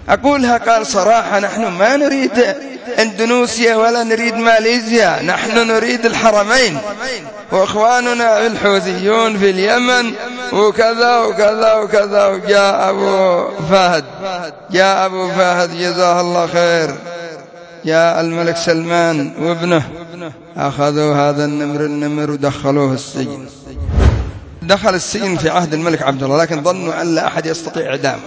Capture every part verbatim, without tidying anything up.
أقولها قال صراحة نحن ما نريد اندونيسيا ولا نريد ماليزيا، نحن نريد الحرمين، وإخواننا الحوثيون في اليمن وكذا وكذا وكذا. وجاء أبو فهد جاء أبو فهد جزاه الله خير، جاء الملك سلمان وابنه، أخذوا هذا النمر النمر ودخلوه السجن. دخل السجن في عهد الملك عبد الله، لكن ظنوا أن لا أحد يستطيع إعدامه.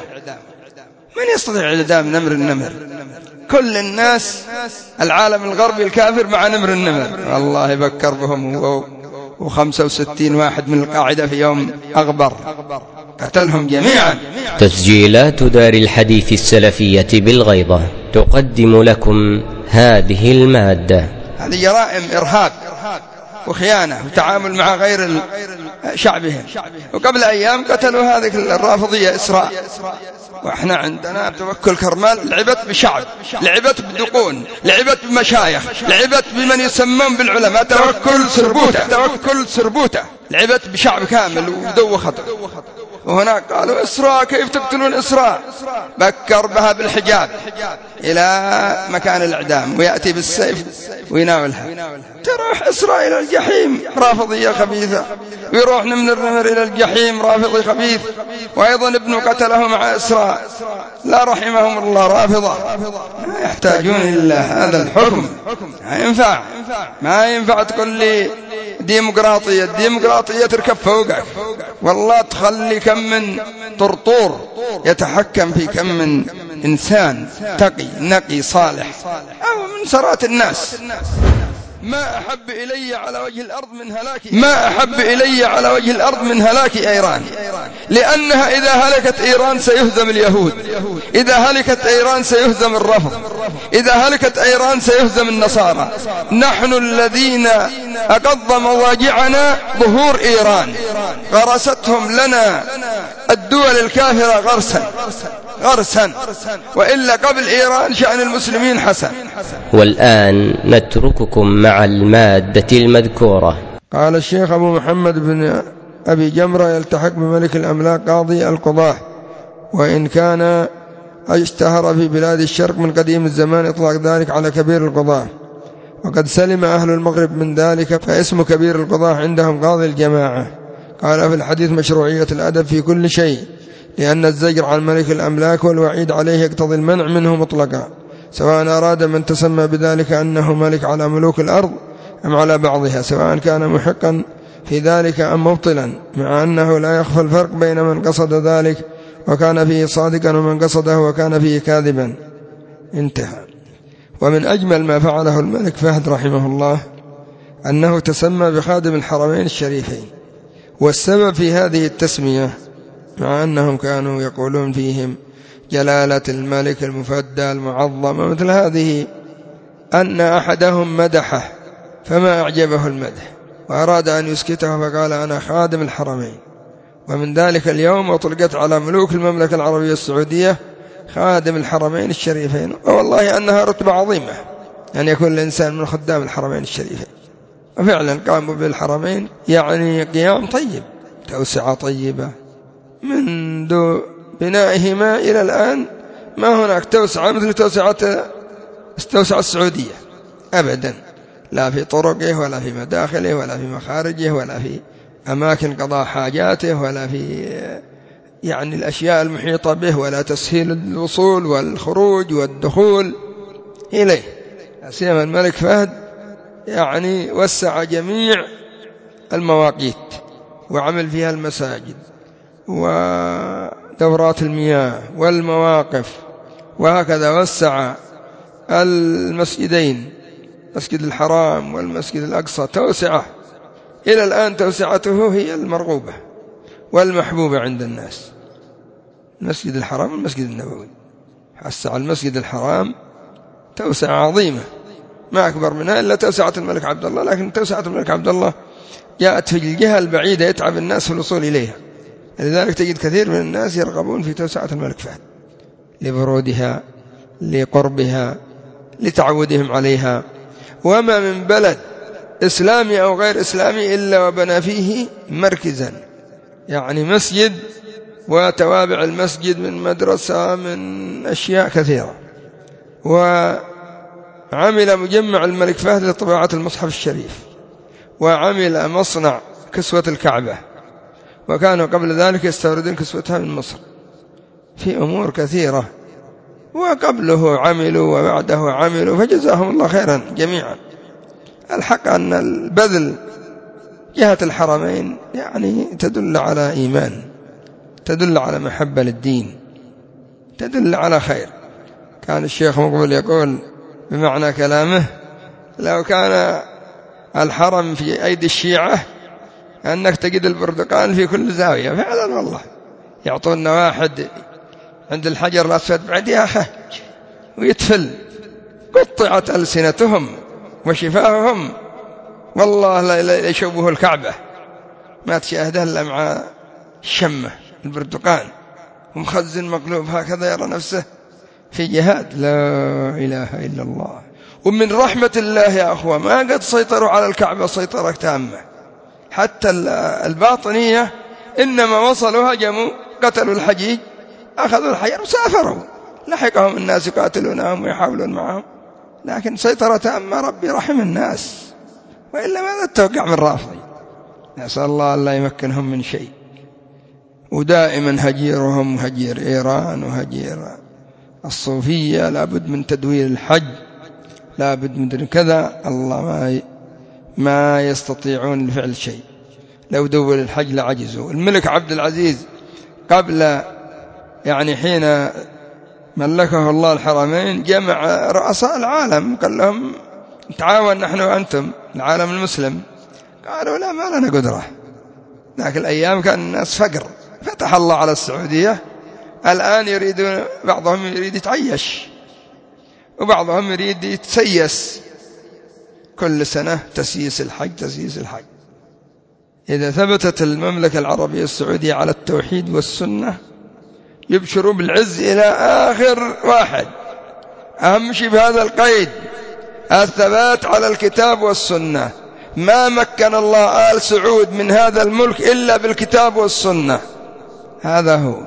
من يستطيع إعدام نمر النمر؟ كل الناس العالم الغربي الكافر مع نمر النمر. والله بكر بهم وخمسة وستين واحد من القاعدة في يوم أغبر، قتلهم جميعا. تسجيلات دار الحديث السلفية بالغيضة تقدم لكم هذه المادة. هذه جرائم إرهاب وخيانة وتعامل مع غير شعبهم. وقبل أيام قتلوا هذه الرافضية إسراء. وإحنا عندنا توكل كرمال لعبت بشعب، لعبت بدقون، لعبت بمشايخ، لعبت بمن يسمون بالعلماء، توكل سربوتة توكل سربوتة، لعبت بشعب كامل ودوخته. وهناك قالوا إسراء، كيف تقتلون إسراء؟ بكر بها بالحجاب إلى مكان الإعدام، ويأتي بالسيف ويناولها. تروح إسراء إلى الجحيم رافضية خبيثة، ويروح نمر النمر إلى الجحيم رافضي خبيث. وأيضا ابنه قتله مع إسراء، لا رحمهم الله رافضة. ما يحتاجون إلا هذا الحكم. ما ينفع ما ينفع تقول لي ديمقراطية. الديمقراطية تركب فوقك، والله تخلي كم من طرطور يتحكم في كم من إنسان تقي نقي صالح أو من سرات الناس. ما أحب إلي على وجه الأرض من هلاك ما أحب إلي على وجه الأرض من هلاك إيران، لأنها إذا هلكت إيران سيهزم اليهود، إذا هلكت إيران سيهزم الرفض، إذا هلكت إيران سيهزم النصارى. نحن الذين أقض مواجعنا ظهور إيران، غرستهم لنا الدول الكافرة غرسا غرسا، وإلا قبل إيران شأن المسلمين حسن. والآن نترككم مع المادة المذكورة. قال الشيخ أبو محمد بن أبي جمرة يلتحق بملك الأملاك قاضي القضاة، وإن كان اشتهر في بلاد الشرق من قديم الزمان إطلاق ذلك على كبير القضاة، وقد سلم أهل المغرب من ذلك، فاسم كبير القضاة عندهم قاضي الجماعة. قال في الحديث مشروعية الأدب في كل شيء، لأن الزجر عن ملك الأملاك والوعيد عليه يقتضي المنع منه مطلقا، سواء أراد من تسمى بذلك أنه ملك على ملوك الأرض أم على بعضها، سواء كان محقا في ذلك أم مبطلا، مع أنه لا يخفى الفرق بين من قصد ذلك وكان فيه صادقا ومن قصده وكان فيه كاذبا. انتهى. ومن أجمل ما فعله الملك فهد رحمه الله أنه تسمى بخادم الحرمين الشريفين، والسبب في هذه التسمية مع أنهم كانوا يقولون فيهم جلالة الملك المفدى المعظم مثل هذه، أن أحدهم مدحه فما أعجبه المدح وأراد أن يسكته فقال أنا خادم الحرمين. ومن ذلك اليوم أطلقت على ملوك المملكة العربية السعودية خادم الحرمين الشريفين، والله أنها رتبة عظيمة أن يكون الإنسان من خدام الحرمين الشريفين. وفعلا قاموا بالحرمين يعني قيام طيب، توسعة طيبة، منذ بنائهما إلى الآن ما هناك توسعة مثل توسعة توسعة السعودية أبدا، لا في طرقه ولا في مداخله ولا في مخارجه ولا في أماكن قضاء حاجاته ولا في يعني الأشياء المحيطة به، ولا تسهيل الوصول والخروج والدخول إليه. سيما الملك فهد يعني وسع جميع المواقيت وعمل فيها المساجد ودورات المياه والمواقف، وهكذا وسع المسجدين، مسجد الحرام والمسجد الأقصى توسعة إلى الآن توسعته هي المرغوبة والمحبوبة عند الناس. المسجد الحرام والمسجد النبوي، وسع المسجد الحرام توسعة عظيمة ما أكبر منها إلا توسعة الملك عبد الله، لكن توسعة الملك عبد الله جاءت في الجهة البعيدة يتعب الناس في الوصول إليها، لذلك تجد كثير من الناس يرغبون في توسعة الملك فهد لبرودها لقربها لتعودهم عليها. وما من بلد إسلامي أو غير إسلامي إلا وبنى فيه مركزا، يعني مسجد وتوابع المسجد من مدرسة من أشياء كثيرة. وعمل مجمع الملك فهد لطباعة المصحف الشريف، وعمل مصنع كسوة الكعبة، وكانوا قبل ذلك يستوردون كسوتها من مصر. في أمور كثيرة، وقبله عملوا وبعده عملوا، فجزاهم الله خيرا جميعا. الحق أن البذل جهة الحرمين يعني تدل على إيمان، تدل على محبة للدين، تدل على خير. كان الشيخ مقبل يقول بمعنى كلامه: لو كان الحرم في أيدي الشيعة أنك تجد البرتقال في كل زاوية. فعلا والله، يعطونا واحد عند الحجر الأسود بعد يا حج ويتفل، قطعت ألسنتهم وشفاههم، والله لا يشوبه الكعبة، ما تشاهده إلا مع الشمة البرتقال، ومخزن مقلوب هكذا يرى نفسه في جهاد. لا إله إلا الله. ومن رحمة الله يا أخوة ما قد سيطروا على الكعبة سيطرة تامة، حتى الباطنية إنما وصلوا هجموا قتلوا الحجيج، أخذوا الحجر وسافروا، لحقهم الناس يقاتلونهم ويحاولون معهم، لكن سيطرة تامة. ربي رحم الناس، وإلا ماذا تتوقع من رافضي؟ نسأل الله أن لا يمكنهم من شيء. ودائما هجيرهم هجير إيران وهجير الصوفية، لابد من تدوير الحج، لابد من كذا. الله ما ما يستطيعون لفعل شيء، لو دور الحج لعجزوا. الملك عبد العزيز قبل يعني حين ملكه الله الحرمين جمع رؤساء العالم، قال لهم نتعاون نحن وأنتم العالم المسلم. قالوا لا، ما لنا قدرة. لكن الأيام كان الناس فقر، فتح الله على السعودية. الآن يريدون، بعضهم يريد يتعيش وبعضهم يريد يتسيس، كل سنة تسييس الحج تسييس الحج. إذا ثبتت المملكة العربية السعودية على التوحيد والسنة يبشروا بالعز إلى آخر واحد. أهم شيء بهذا القيد الثبات على الكتاب والسنة. ما مكن الله آل سعود من هذا الملك إلا بالكتاب والسنة، هذا هو.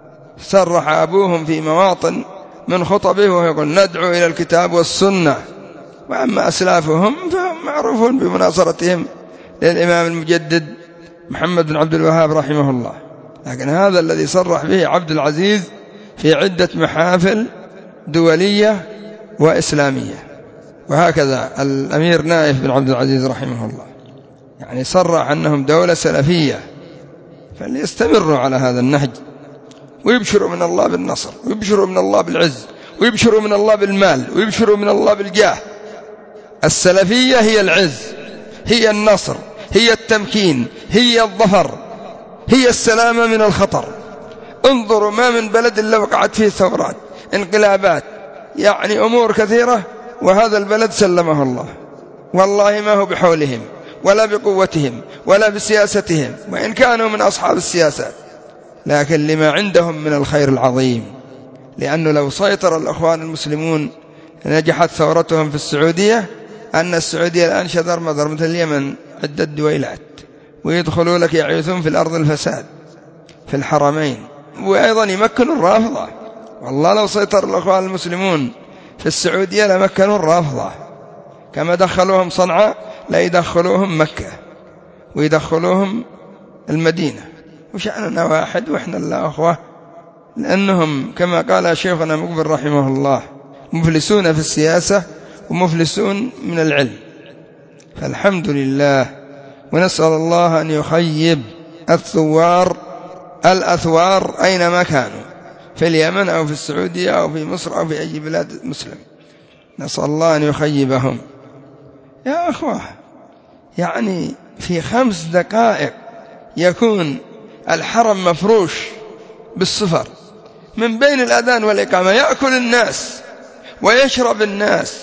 صرح أبوهم في مواطن من خطبه ويقول ندعو إلى الكتاب والسنة. وأما أسلافهم فهم معروفون بمناصرتهم للإمام المجدد محمد بن عبد الوهاب رحمه الله، لكن هذا الذي صرح به عبد العزيز في عدة محافل دولية وإسلامية. وهكذا الأمير نايف بن عبد العزيز رحمه الله يعني صرح أنهم دولة سلفية، فليستمروا على هذا النهج، ويبشروا من الله بالنصر، ويبشروا من الله بالعز، ويبشروا من الله بالمال، ويبشروا من الله بالجاه. السلفية هي العز، هي النصر، هي التمكين، هي الظفر، هي السلامة من الخطر. انظروا ما من بلد إلا وقعت فيه ثورات، انقلابات، يعني أمور كثيرة، وهذا البلد سلمه الله. والله ما هو بحولهم ولا بقوتهم ولا بسياستهم، وإن كانوا من أصحاب السياسات، لكن لما عندهم من الخير العظيم. لأنه لو سيطر الأخوان المسلمون نجحت ثورتهم في السعودية، أن السعودية الآن شذر مذر مثل اليمن عدة دويلات، ويدخلوا لك يعيثون في الأرض الفساد في الحرمين، وأيضا يمكنوا الرافضة. والله لو سيطر الأخوان المسلمون في السعودية لمكنوا الرافضة، كما دخلوهم صنعاء لا يدخلوهم مكة ويدخلوهم المدينة. وشأننا واحد وإحنا لا أخوة، لأنهم كما قال شيخنا مقبل رحمه الله مفلسون في السياسة ومفلسون من العلم. فالحمد لله، ونسأل الله أن يخيب الثوار الأثوار أينما كانوا، في اليمن أو في السعودية أو في مصر أو في أي بلاد مسلم، نسأل الله أن يخيبهم. يا أخوة، يعني في خمس دقائق يكون الحرم مفروش بالصفر، من بين الأذان والإقامة يأكل الناس ويشرب الناس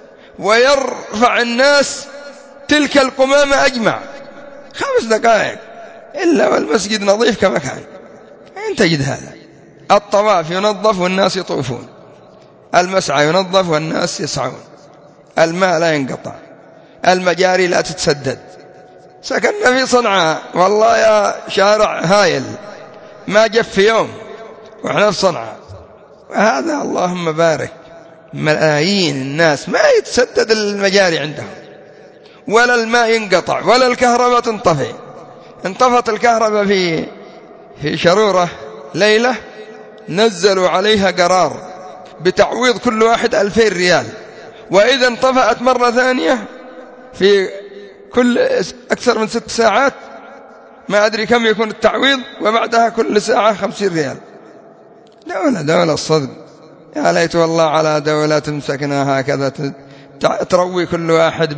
ويرفع الناس تلك القمامة أجمع، خمس دقائق إلا والمسجد نظيف كما كان. أين تجد هذا؟ الطواف ينظف والناس يطوفون، المسعى ينظف والناس يسعون، الماء لا ينقطع، المجاري لا تتسدد. سكننا في صنعاء والله يا شارع هايل، ما جف في يوم وإحنا في صنعاء. وهذا اللهم بارك ملايين الناس ما يتسدد المجاري عندهم، ولا الماء ينقطع، ولا الكهرباء تنطفي. انطفت الكهرباء في في شرورة ليلة، نزلوا عليها قرار بتعويض كل واحد ألفين ريال، وإذا انطفأت مرة ثانية في كل أكثر من ست ساعات ما أدري كم يكون التعويض، وبعدها كل ساعة خمسين ريال. دولة دولة الصدق. يا ليت والله على دولة تمسكنا هكذا تروي كل واحد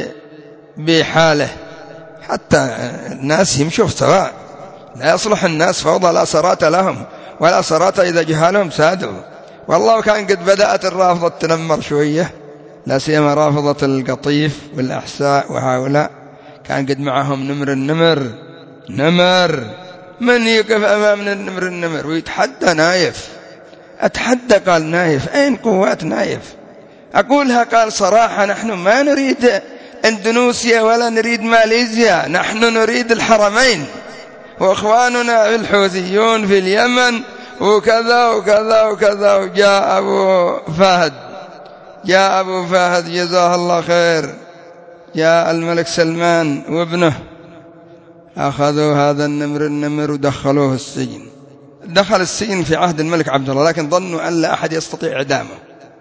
بحاله، حتى الناس يمشوا سواء. لا يصلح الناس فوضى، لا صرات لهم ولا صرات إذا جهالهم سادوا. والله كان قد بدأت الرافضة تنمر شوية، لا سيما رافضة القطيف والأحساء وهؤلاء، كان قد معهم نمر النمر نمر. من يقف أمام النمر النمر ويتحدى نايف؟ أتحدى قال نايف، أين قوات نايف؟ أقولها قال صراحة نحن ما نريد اندونيسيا ولا نريد ماليزيا، نحن نريد الحرمين، وإخواننا الحوثيون في اليمن وكذا وكذا وكذا. وجاء أبو فهد جاء أبو فهد جزاه الله خير، جاء الملك سلمان وابنه، أخذوا هذا النمر النمر ودخلوه السجن. دخل السجن في عهد الملك عبد الله، لكن ظنوا أن لا أحد يستطيع إعدامه.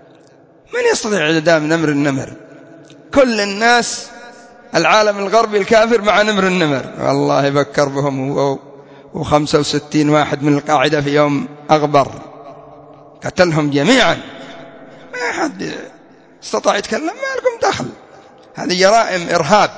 من يستطيع إعدام نمر النمر؟ كل الناس العالم الغربي الكافر مع نمر النمر. والله بكر بهم هو وخمسة وستين واحد من القاعدة في يوم أغبر، قتلهم جميعا، ما حد استطاع يتكلم. ما لكم دخل، هذه جرائم إرهاب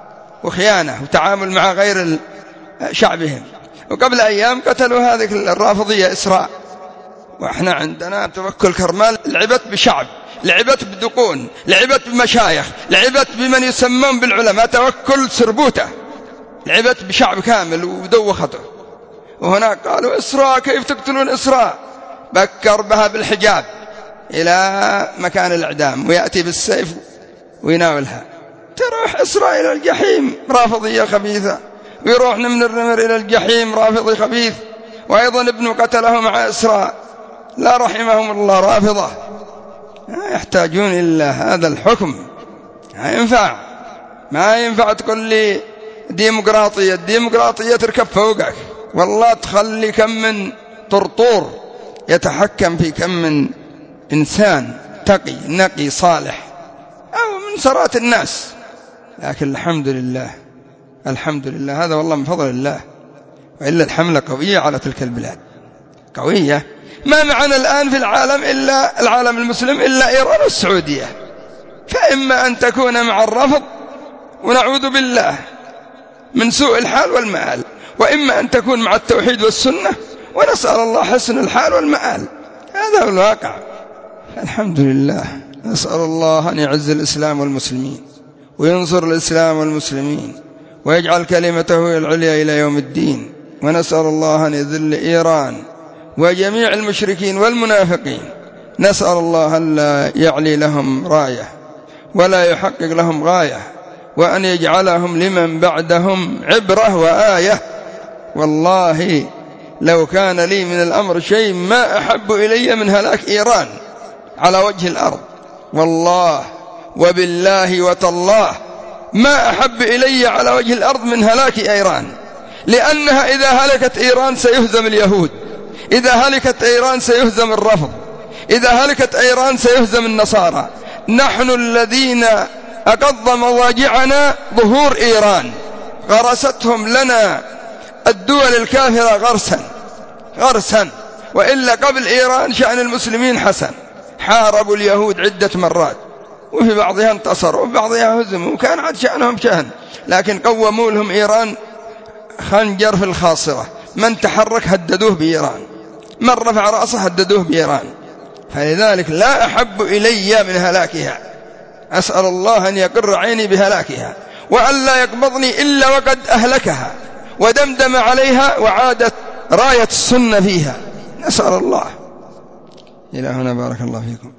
وخيانة وتعامل مع غير شعبهم. وقبل أيام قتلوا هذه الرافضية إسراء، وإحنا عندنا توكل كرمال لعبت بشعب، لعبت بدقون، لعبت بمشايخ، لعبت بمن يسمون بالعلماء، توكل سربوته، لعبت بشعب كامل ودوخته. وهناك قالوا إسراء، كيف تقتلون إسراء؟ بكر بها بالحجاب إلى مكان الإعدام، ويأتي بالسيف ويناولها. تروح إسراء إلى الجحيم رافضية خبيثة، ويروح نمر النمر إلى الجحيم رافضي خبيث. وأيضا ابن قتله مع إسراء، لا رحمهم الله رافضة. يحتاجون إلا هذا الحكم. ما ينفع ما ينفع تقول لي ديمقراطية، الديمقراطية تركب فوقك. والله تخلي كم من طرطور يتحكم في كم من إنسان تقي نقي صالح، أو من سرات الناس. لكن الحمد لله الحمد لله هذا والله من فضل الله، وإلا الحملة قوية على تلك البلاد، قوية. ما معنا الآن في العالم إلا العالم المسلم إلا إيران والسعودية، فإما أن تكون مع الرفض ونعوذ بالله من سوء الحال والمآل، وإما أن تكون مع التوحيد والسنة ونسأل الله حسن الحال والمآل. هذا هو الواقع. الحمد لله. نسأل الله أن يعز الإسلام والمسلمين وينصر الإسلام والمسلمين ويجعل كلمته العليا إلى يوم الدين. ونسأل الله أن يذل إيران وجميع المشركين والمنافقين. نسأل الله أن لا يعلي لهم راية ولا يحقق لهم غاية، وأن يجعلهم لمن بعدهم عبرة وآية. والله لو كان لي من الأمر شيء ما أحب إلي من هلاك إيران على وجه الأرض، والله وبالله وتالله ما أحب إلي على وجه الأرض من هلاك إيران، لأنها إذا هلكت إيران سيهزم اليهود، إذا هلكت إيران سيهزم الرفض، إذا هلكت إيران سيهزم النصارى. نحن الذين أقض مواجعنا ظهور إيران، غرستهم لنا الدول الكافرة غرسا غرسا وإلا قبل إيران شأن المسلمين حسن، حاربوا اليهود عدة مرات، وفي بعضها انتصروا وفي بعضها هزموا، وكان عاد شأنهم شأن، لكن قوموا لهم إيران خنجر في الخاصرة. من تحرك هددوه بإيران، من رفع رأسه هددوه بإيران. فلذلك لا أحب إلي من هلاكها، أسأل الله أن يقر عيني بهلاكها، وأن لا يقبضني إلا وقد أهلكها ودمدم عليها وعادت راية السنة فيها. نسأل الله. إلى هنا بارك الله فيكم.